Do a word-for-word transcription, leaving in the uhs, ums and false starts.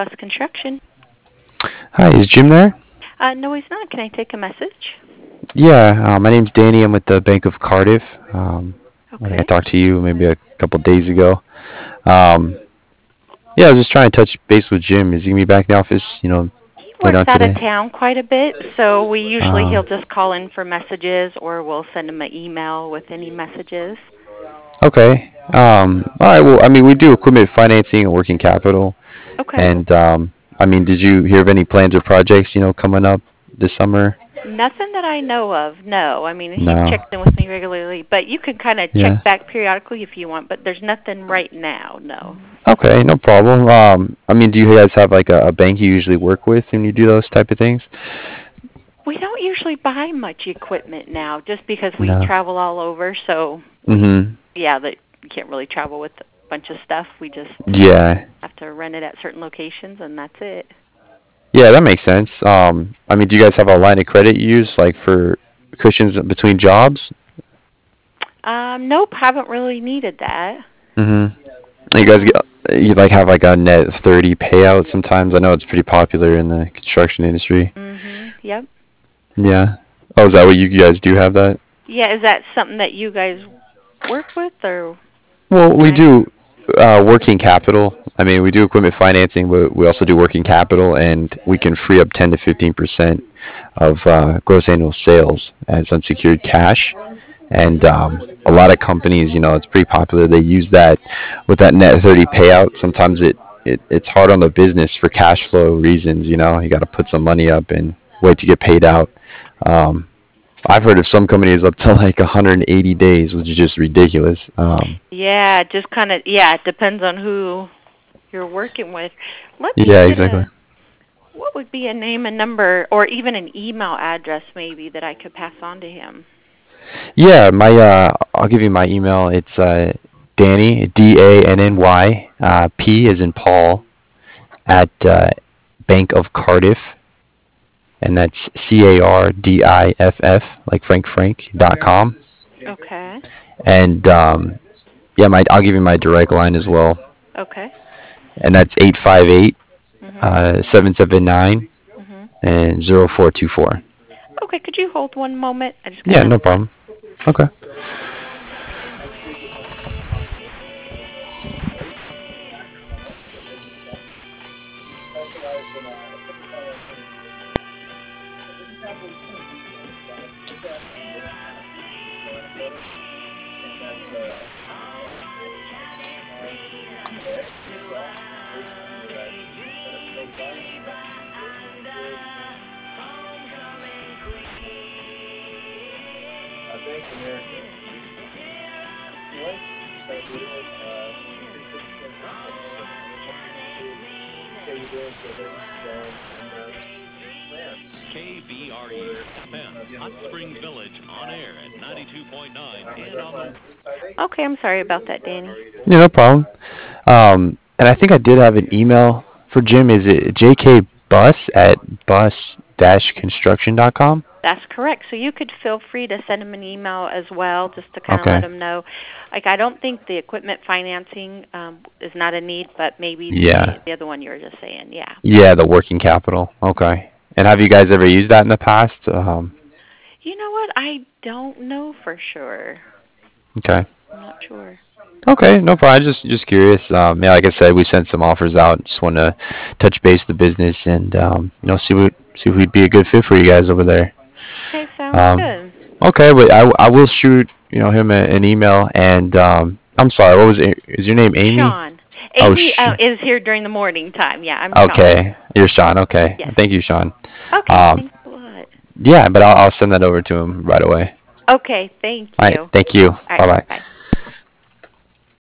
Bus Construction. Hi, is Jim there? Uh, no, he's not. Can I take a message? Yeah, uh, my name's Danny. I'm with the Bank of Cardiff. Um, I think I Okay. talked to you maybe a couple days ago. Um, yeah, I was just trying to touch base with Jim. Is he gonna be back in the office? You know, He later works on out of today. town quite a bit, so we usually he'll Um, just call in for messages, or we'll send him an email with any messages. okay. Um, all right. Well, I mean, we do equipment financing and working capital. Okay. And um, I mean, did you hear of any plans or projects, you know, coming up this summer? Nothing that I know of. No. I mean, he No. checks in with me regularly, but you can kind of Yeah. check back periodically if you want. But there's nothing right now. No. Okay, no problem. Um, I mean, do you guys have like a, a bank you usually work with when you do those type of things? We don't usually buy much equipment now, just because we No. travel all over. So Mhm. yeah, that you can't really travel with a bunch of stuff. We just Yeah. have to rent it at certain locations, and that's it. Yeah, that makes sense. Um, I mean, do you guys have a line of credit you use like for cushions between jobs? Um, nope, haven't really needed that. Mhm. You guys get No. you like have like a net thirty payout sometimes. I know it's pretty popular in the construction industry. Mhm. Yep. Yeah. Oh, is that what you guys do have that? Yeah, is that something that you guys work with, or Well, we can I? do uh, working capital. I mean, we do equipment financing, but we also do working capital, and we can free up ten to fifteen percent of uh, gross annual sales as unsecured cash. And um, a lot of companies, you know, it's pretty popular. They use that with that net thirty payout. Sometimes it, it it's hard on the business for cash flow reasons. You know, you got to put some money up and wait to get paid out. Um, I've heard of some companies up to like one hundred eighty days, which is just ridiculous. Um, Yeah, just kind of. Yeah, it depends on who you're working with. Let me yeah, get exactly. a. What would be a name and number, or even an email address, maybe that I could pass on to him? Yeah, my uh, I'll give you my email. It's uh, Danny D A N N Y uh, P as in Paul at uh, Bank of Cardiff, and that's C A R D I F F like Frank Frank dot com. Okay. And um, yeah, my I'll give you my direct line as well, Okay. and that's eight five eight Mhm. uh, seven seven nine Mhm. and zero four two four. Okay. Could you hold one moment? I just got to Yeah, note no that. problem. Okay. K B R E F M, Hot Springs Village, on air at ninety-two point nine and on the. Okay. I'm sorry about that, Danny. Yeah, no problem. Um, and I think I did have an email for Jim. Is it J K Bus at bus dash construction dot com? That's correct. So you could feel free to send him an email as well, just to kind of let Okay. him know. Like, I don't think the equipment financing um, is not a need, but maybe the Yeah. the other one you were just saying. Yeah. Yeah, the working capital. Okay. And have you guys ever used that in the past? Um, You know what? I don't know for sure. okay. I'm not sure. Okay, no problem. Just just curious. Um, yeah, like I said, we sent some offers out. Just want to touch base with the business and um, you know see what see if we'd be a good fit for you guys over there. Okay, sounds Um, good. okay, but I, I will shoot you know him a, an email and um, I'm sorry. What was it? Is your name Amy? Sean. Oh, Amy sh- uh, is here during the morning time. Yeah, I'm Sean. okay. You're Sean. Okay. Yes. Thank you, Sean. Okay, Um, thanks a lot. yeah, but I'll, I'll send that over to him right away. Okay, thank All right. you. Thank you. All right, Bye bye. bye.